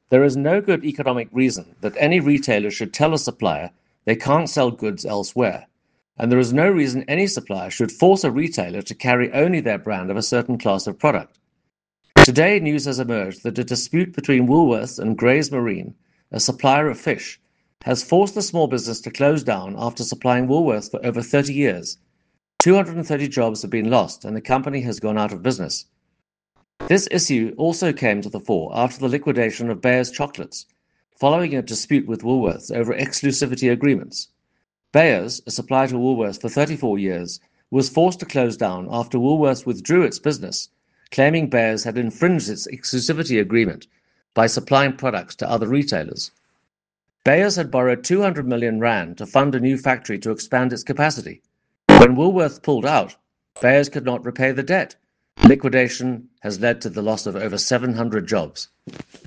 There is no good economic reason that any retailer should tell a supplier they can't sell goods elsewhere, and there is no reason any supplier should force a retailer to carry only their brand of a certain class of product. Today, news has emerged that a dispute between Woolworths and Grays Marine, a supplier of fish, has forced the small business to close down after supplying Woolworths for over 30 years. 230 jobs have been lost and the company has gone out of business. This issue also came to the fore after the liquidation of Bayer's Chocolates, following a dispute with Woolworths over exclusivity agreements. Bayer's, a supplier to Woolworths for 34 years, was forced to close down after Woolworths withdrew its business, claiming Bayer's had infringed its exclusivity agreement by supplying products to other retailers. Bayer's had borrowed 200 million rand to fund a new factory to expand its capacity. When Woolworths pulled out, Bayer's could not repay the debt. Liquidation has led to the loss of over 700 jobs.